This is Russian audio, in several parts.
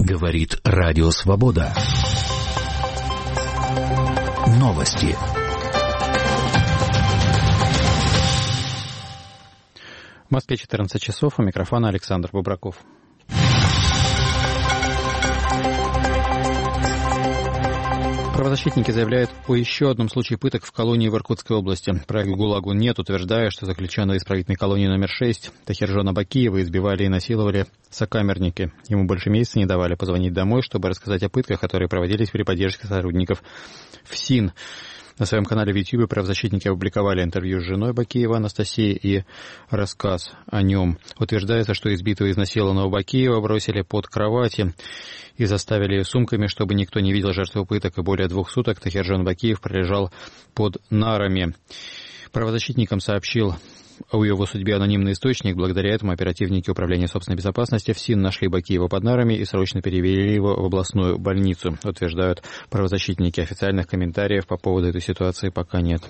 Говорит Радио Свобода. Новости. В Москве 14 часов. У микрофона Александр Бубраков. Правозащитники заявляют о еще одном случае пыток в колонии в Иркутской области. Проект ГУЛАГу нет, утверждая, что заключенного исправительной колонии номер 6 Тахиржона Бакиева избивали и насиловали сокамерники. Ему больше месяца не давали позвонить домой, чтобы рассказать о пытках, которые проводились при поддержке сотрудников ФСИН. На своем канале в YouTube правозащитники опубликовали интервью с женой Бакиева Анастасией и рассказ о нем. Утверждается, что избитого и изнасилованного Бакиева бросили под кровати и заставили ее сумками, чтобы никто не видел жертву пыток, и более 2 суток Тахиржон Бакиев пролежал под нарами. Правозащитникам сообщил о его судьбе анонимный источник. Благодаря этому оперативники Управления собственной безопасности ФСИН нашли Бакиева под нарами и срочно перевели его в областную больницу, утверждают правозащитники. Официальных комментариев по поводу этой ситуации пока нет.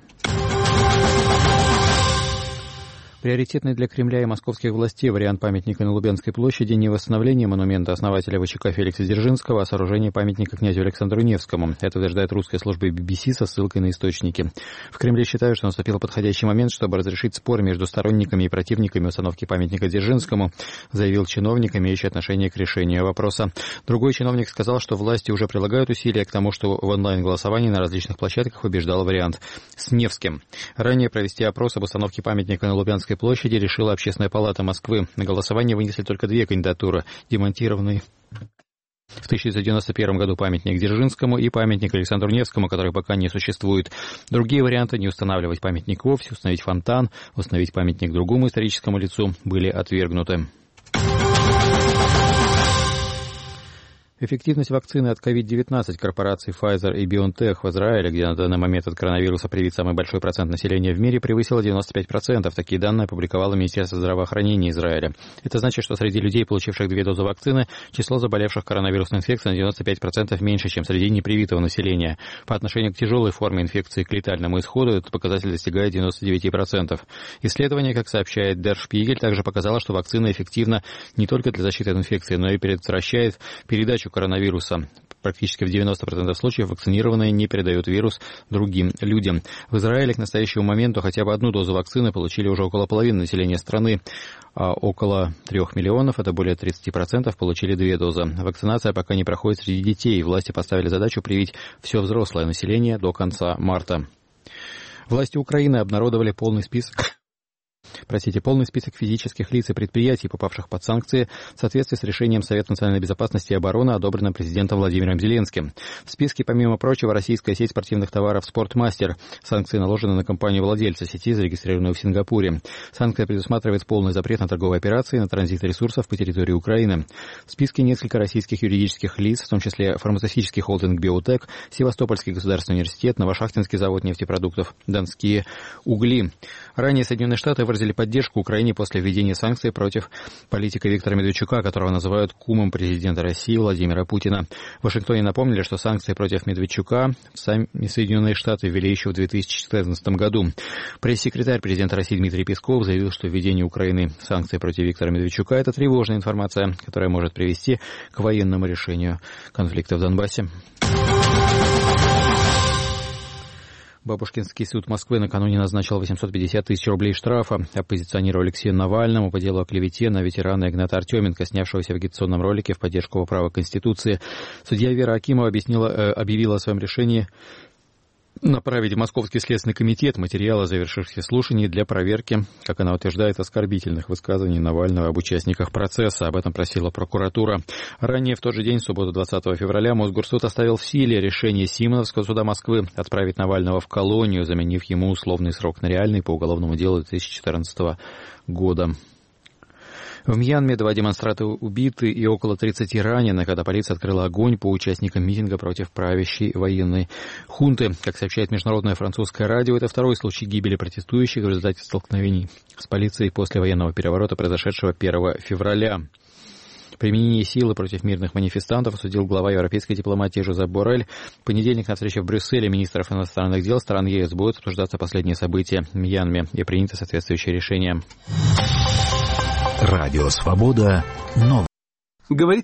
Приоритетный для Кремля и московских властей вариант памятника на Лубянской площади не восстановление монумента основателя ВЧК Феликса Дзержинского, а сооружение памятника князю Александру Невскому. Это утверждает русская служба BBC со ссылкой на источники. В Кремле считают, что наступил подходящий момент, чтобы разрешить спор между сторонниками и противниками установки памятника Дзержинскому, заявил чиновник, имеющий отношение к решению вопроса. Другой чиновник сказал, что власти уже прилагают усилия к тому, что в онлайн-голосовании на различных площадках побеждал вариант с Невским. Ранее провести опрос об установке памятника на Лубянской площади решила Общественная палата Москвы. На голосование вынесли только 2 кандидатуры: демонтированный в 1991 году памятник Дзержинскому и памятник Александру Невскому, который пока не существует. Другие варианты — не устанавливать памятник вовсе, установить фонтан, установить памятник другому историческому лицу — были отвергнуты. Эффективность вакцины от COVID-19 корпораций Pfizer и BioNTech в Израиле, где на данный момент от коронавируса привит самый большой процент населения в мире, превысила 95%. Такие данные опубликовало Министерство здравоохранения Израиля. Это значит, что среди людей, получивших 2 дозы вакцины, число заболевших коронавирусной инфекцией на 95% меньше, чем среди непривитого населения. По отношению к тяжелой форме инфекции к летальному исходу этот показатель достигает 99%. Исследование, как сообщает Der Spiegel, также показало, что вакцина эффективна не только для защиты от инфекции, но и предотвращает передачу коронавируса. Практически в 90% случаев вакцинированные не передают вирус другим людям. В Израиле к настоящему моменту хотя бы 1 дозу вакцины получили уже около половины населения страны, а около 3 миллионов, это более 30%, получили 2 дозы. Вакцинация пока не проходит среди детей. Власти поставили задачу привить все взрослое население до конца марта. Власти Украины обнародовали полный список физических лиц и предприятий, попавших под санкции, в соответствии с решением Совета национальной безопасности и обороны, одобренным президентом Владимиром Зеленским. В списке, помимо прочего, российская сеть спортивных товаров «Спортмастер». Санкции наложены на компанию-владельца сети, зарегистрированную в Сингапуре. Санкция предусматривает полный запрет на торговые операции, на транзит ресурсов по территории Украины. В списке несколько российских юридических лиц, в том числе фармацевтический холдинг «Биотек», Севастопольский государственный университет, Новошахтинский завод нефтепродуктов, Донские угли. Ранее Соединенные Штаты выразили поддержку Украине после введения санкций против политика Виктора Медведчука, которого называют кумом президента России Владимира Путина. В Вашингтоне напомнили, что санкции против Медведчука сами Соединенные Штаты ввели еще в 2014 году. Пресс-секретарь президента России Дмитрий Песков заявил, что введение Украины санкций против Виктора Медведчука — это тревожная информация, которая может привести к военному решению конфликта в Донбассе. Бабушкинский суд Москвы накануне назначил 850 тысяч рублей штрафа оппозиционеру Алексею Навальному по делу о клевете на ветерана Игната Артеменко, снявшегося в агитационном ролике в поддержку права Конституции. Судья Вера Акимова объявила о своем решении направить в Московский следственный комитет материалы завершившихся слушаний для проверки, как она утверждает, оскорбительных высказываний Навального об участниках процесса. Об этом просила прокуратура. Ранее в тот же день, в субботу 20 февраля, Мосгорсуд оставил в силе решение Симоновского суда Москвы отправить Навального в колонию, заменив ему условный срок на реальный по уголовному делу 2014 года. В Мьянме 2 демонстранта убиты и около 30 ранены, когда полиция открыла огонь по участникам митинга против правящей военной хунты. Как сообщает международное французское радио, это 2-й случай гибели протестующих в результате столкновений с полицией после военного переворота, произошедшего 1 февраля. Применение силы против мирных манифестантов осудил глава европейской дипломатии Жозеп Боррель. В понедельник на встрече в Брюсселе министров иностранных дел стран ЕС будут обсуждаться последние события в Мьянме и принято соответствующее решение. Радио Свобода. Говорит